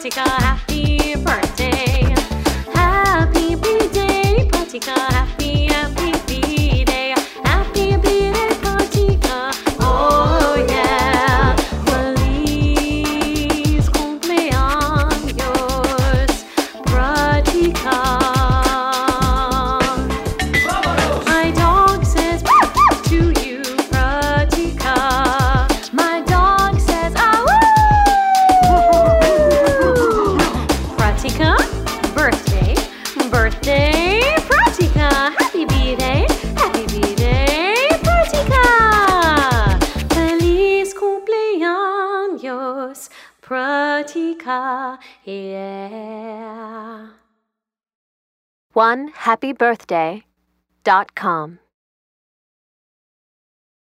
Pratica, happy birthday. Happy birthday, Pratica, happy birthday. Happy birthday, Pratica. Oh yeah. Feliz cumpleaños, Pratica. My dog says to you, Pratica. My dog says Pratica, birthday, Pratica. Happy birthday, Pratica. Feliz cumpleaños, Pratica, yeah. OneHappyBirthday.com